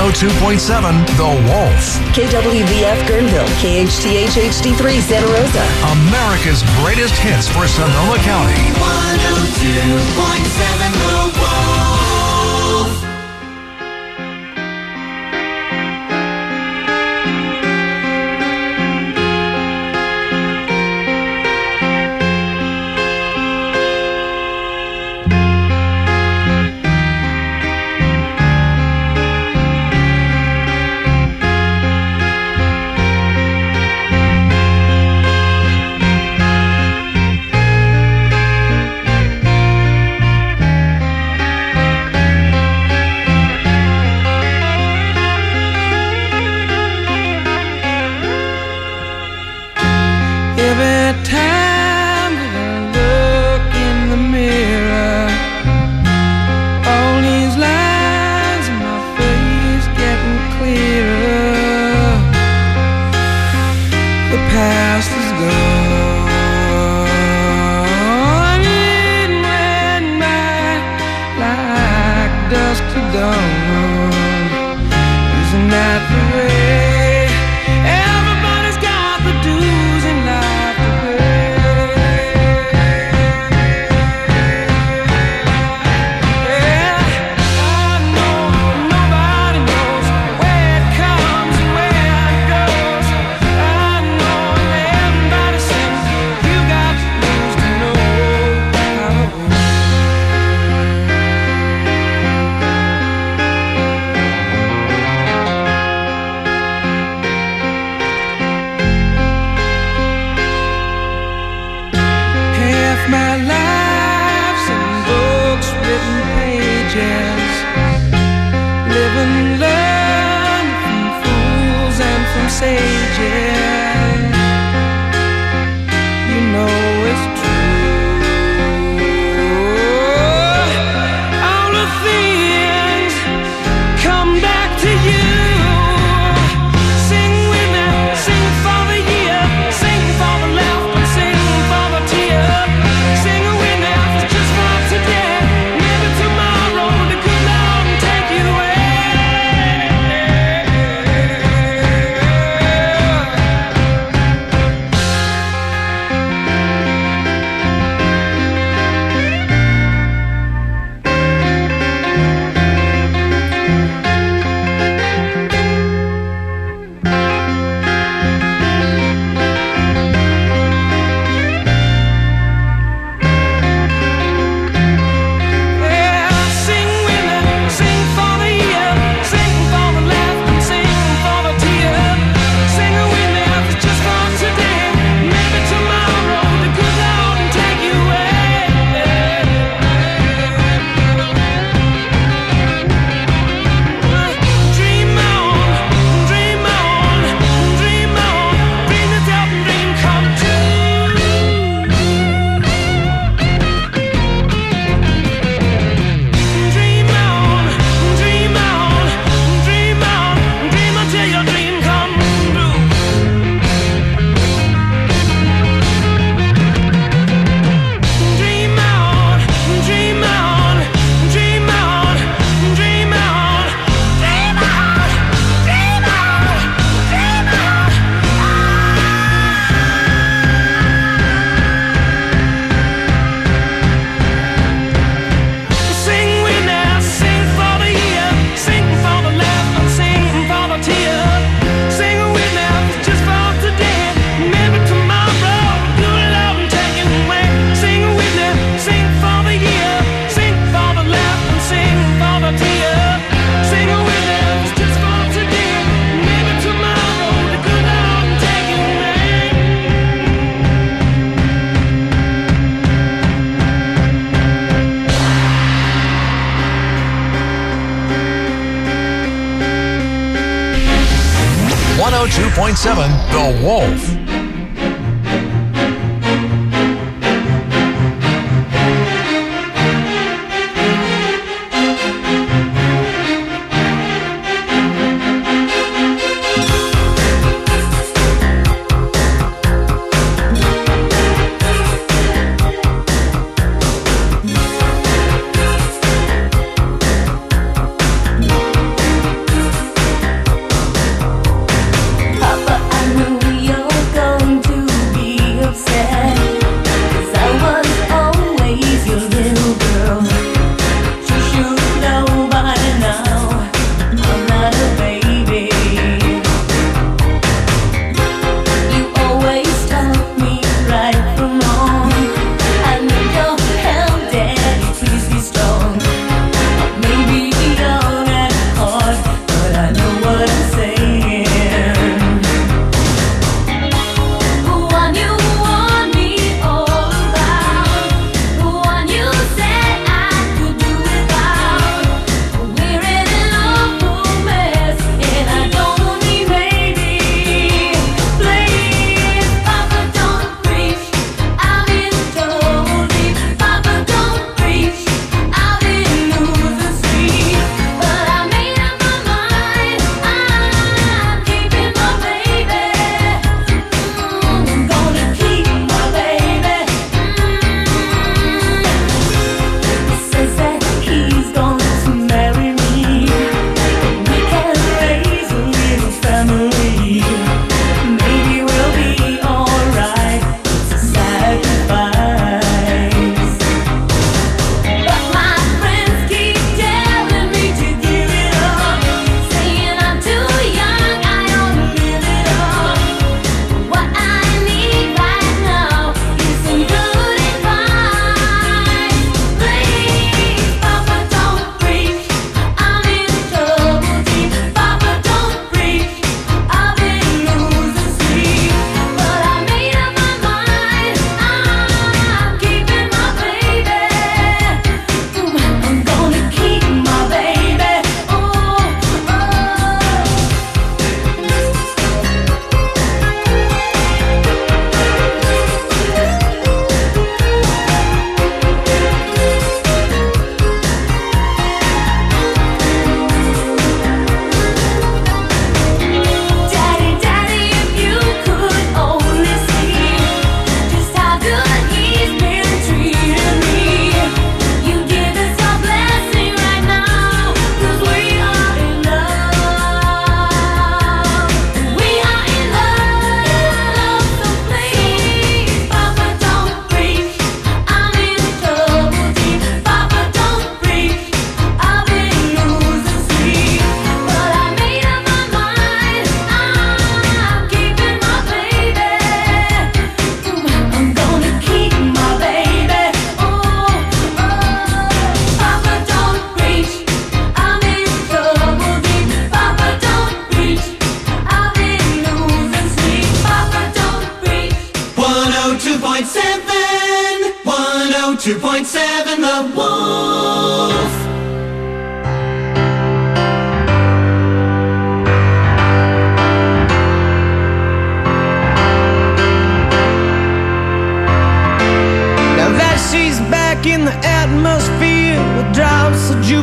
102.7 The Wolf. KWVF Guerneville, KHTH HD3 Santa Rosa. America's greatest hits for Sonoma County. 102.7 The Wolf. The Wolf.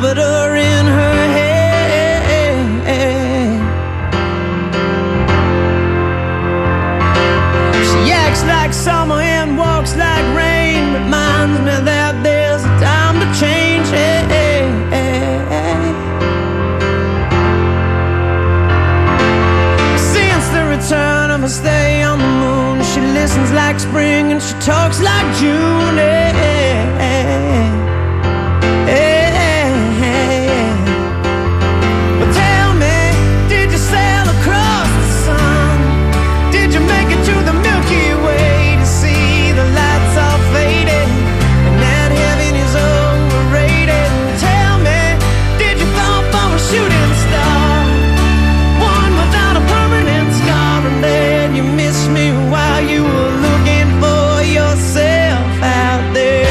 Jupiter in her head. She acts like summer and walks like rain. Reminds me that there's a time to change. Since the return of her stay on the moon, she listens like spring and she talks like June. But tell me, did you sail across the sun? Did you make it to the Milky Way to see the lights all faded and that heaven is overrated? Tell me, did you fall for a shooting star, one without a permanent scar, and then you missed me while you were looking for yourself out there?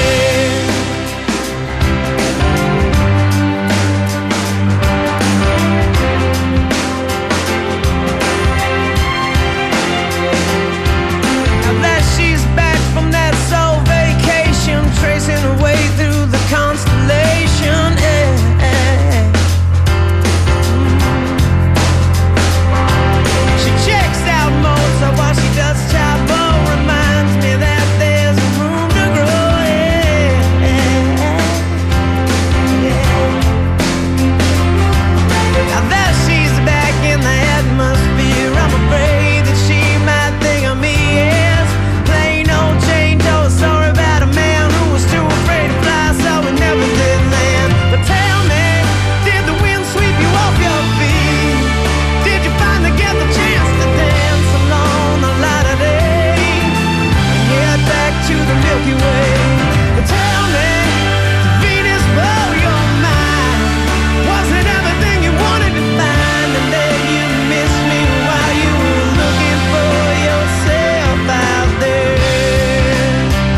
Now that she's back from that soul vacation, tracing her way through the constellation, she checks out Mozart while she does Chavo. Reminds me that there's room to grow. Now that she's back in the atmosphere, I'm afraid that she might think of me as plain old Jane Doe. Sorry about a man who was too afraid to fly, so we never did land. But tell me, did the wind sweep you off your feet? Did you finally get the chance to dance along the light of day and head back to the Milky Way? But tell me, did Venus blow your mind? Was it everything you wanted to find, and then you missed me while you were looking for yourself out there?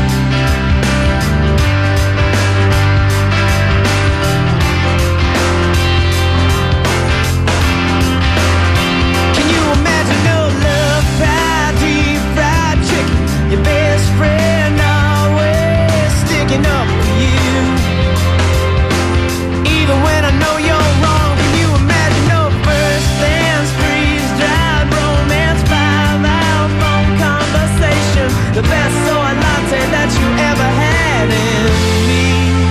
Can you imagine no love pie, deep fried chicken, your best friend always sticking up for you, even when I know you're wrong? Can you imagine no first dance, freeze-dried romance, 5-hour phone conversation, the best soy latte that you ever had in me?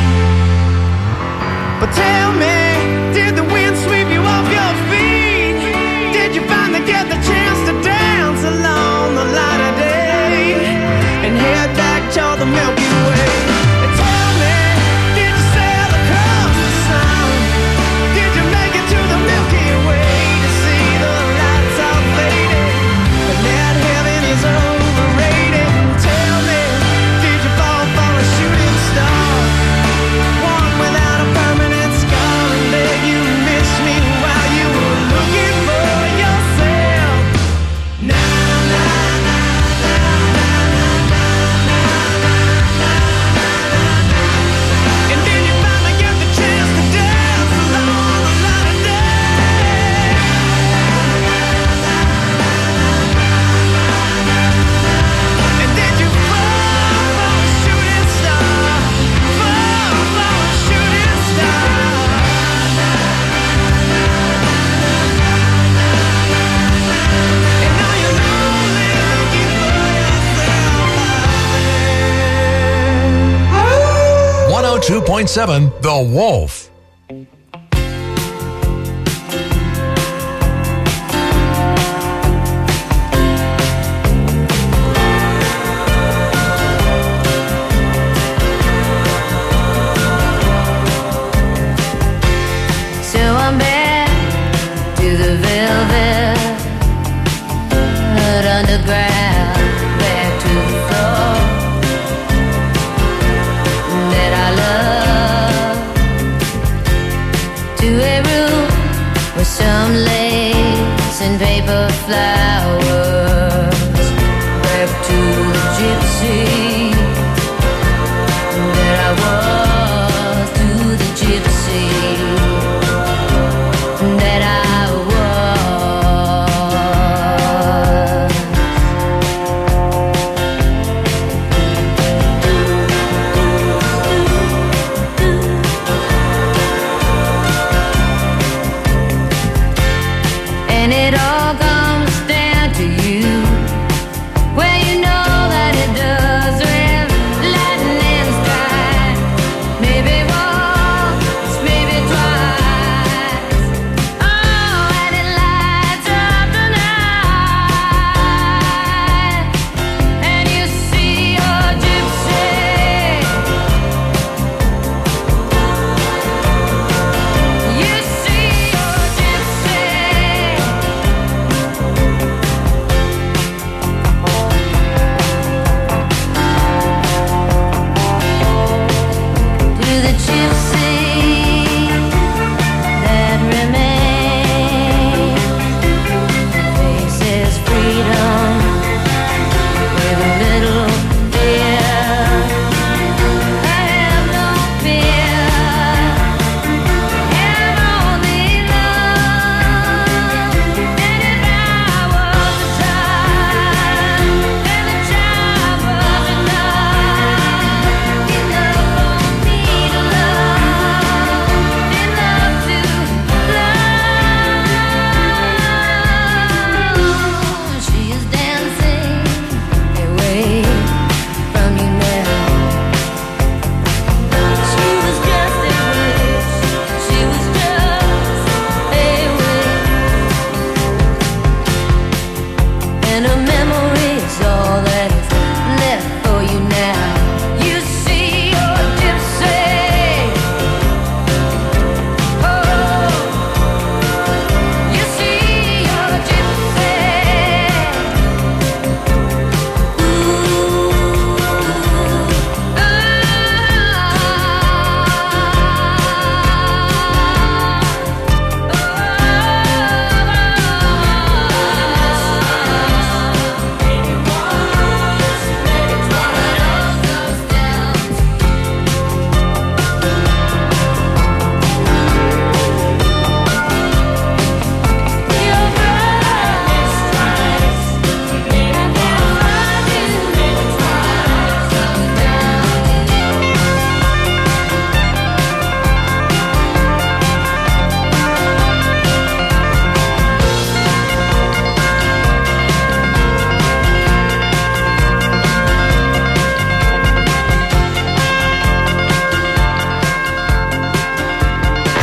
But tell me, did the wind sweep you off your feet? Did you finally get the chance to dance along the light of day and head back to the Milky Way? And tell me, did you sail across the sun? Did you make it to the Milky Way to see the lights all faded and that heaven is overrated? Tell me, did you fall for a shooting star, one without a permanent scar, and then you missed me while you were looking for yourself? Na na na na na na na na na. And then you finally get the chance to dance along the light of day. And then you fall for a shooting star, fall for a shooting star. And now you're lonely looking for yourself out there. 102.7 The Wolf. So I'm back to the velvet underground, back to the floor that I love, to a room with some lace and paper flowers, back to the gypsy that I was, to the gypsy that I was.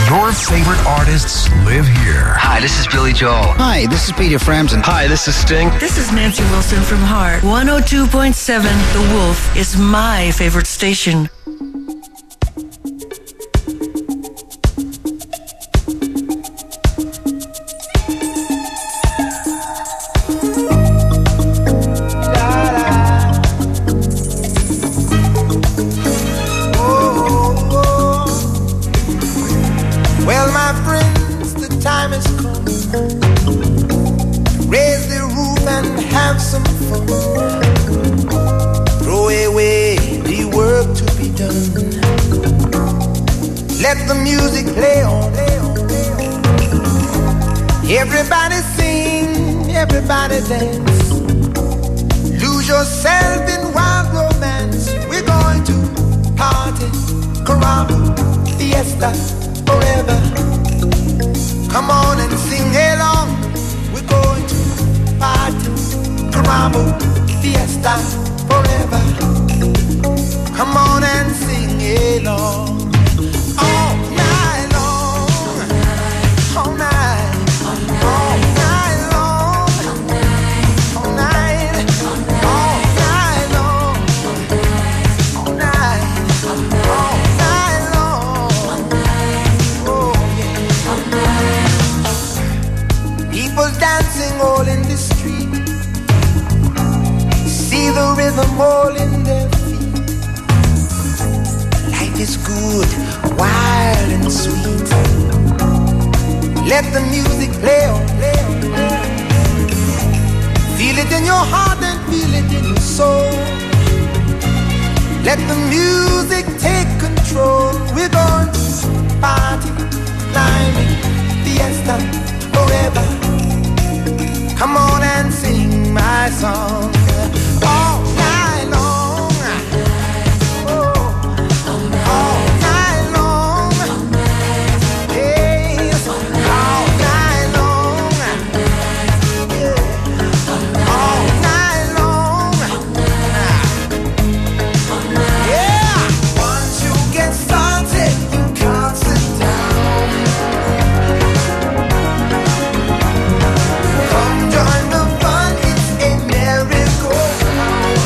Your favorite artists live here. Hi, this is Billy Joel. Hi, this is Peter Frampton. Hi, this is Sting. This is Nancy Wilson from Heart. 102.7 The Wolf is my favorite station. Well, my friends, the time has come. Raise the roof and have some fun. Throw away the work to be done. Let the music play on. Everybody sing, everybody dance. Lose yourself in wild romance. We're going to party, caramba, fiesta, forever. Come on and sing along. We're going to party, caramba, fiesta, forever. Come on and sing along. All night long, all night, all night long, all night, all night long, all night, all night long. Oh yeah. People dancing all in the street. See the rhythm all in their feet. Life is good, wild and sweet. Let the music play on. Feel it in your heart and feel it in your soul. Let the music take control. We're going to party, climbing, fiesta, forever. Come on and sing my song all night long. Oh, all night long. Yes, all night long. Yeah, all night long. Yeah, once you get started, you can't sit down. Come join the fun, it's a merry-go-round.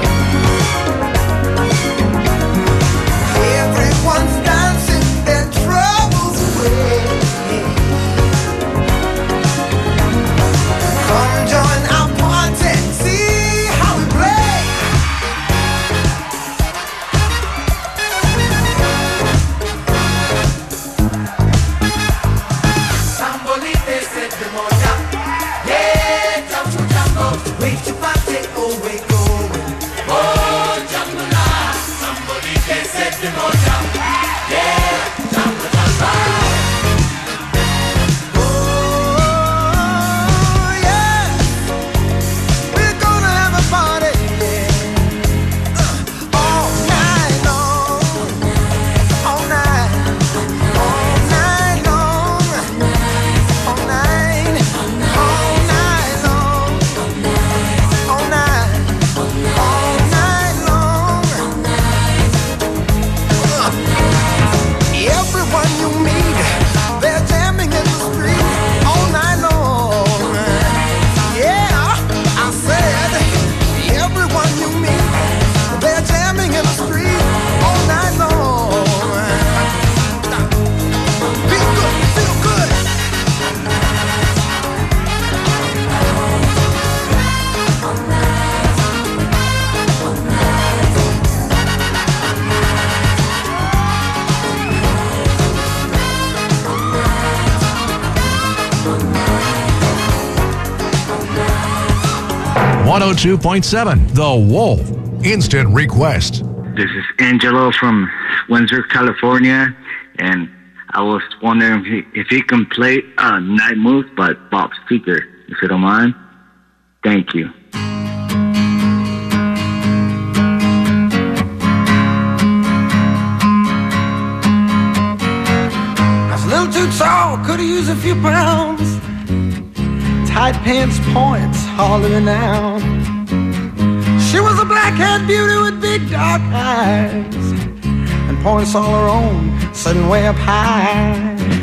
Everyone's dancing their troubles away. Come join our party, see how we play. Sambolite se te moja. Yeah, jumbo jumbo, wait to party, oh we going. Oh, jumbo la, sambolite se te moja. Yeah, jumbo jumbo. Oh, yeah, we're gonna have a party, yeah. All night long, all night, all night long, all night, all night long, all night, all night long. Everyone you meet, they're jamming in the street all night long. Yeah, I said, everyone you meet, they're jamming in the street all night long. Feel good, feel good. .7 The Wolf. Instant request. This is Angelo from Windsor, California, and I was wondering if he can play Night Moves by Bob Seger, if you don't mind. Thank you. I was a little too tall, could've used a few pounds. Tight pants points, hollering out. She was a black-haired beauty with big dark eyes and points all her own, sitting way up high.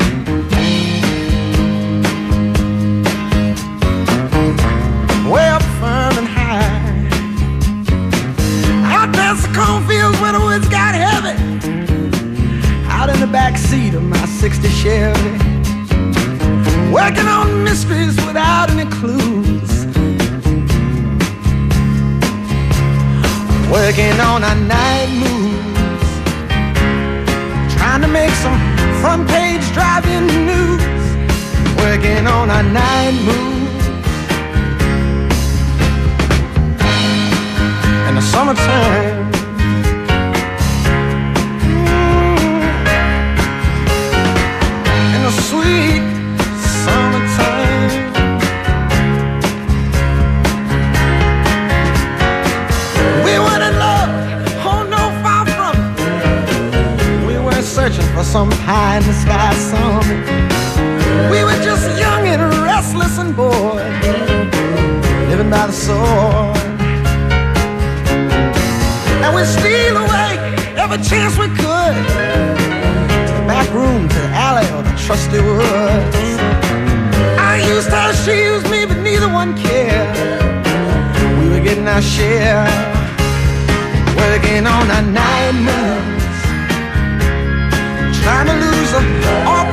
heavy, working on mysteries without any clues, working on our night moves, trying to make some front page driving news, working on our night moves. In the summertime, in the sweet summertime, we weren't in love, oh no, far from it. We weren't searching for some pie in the sky summit. We were just young and restless and bored, living by the sword. And we'd steal away every chance we could, to the back room, to the alley, or the trusty woods. I used her, she used me, but neither one cared. We were getting our share, working on our night moves, trying to lose them all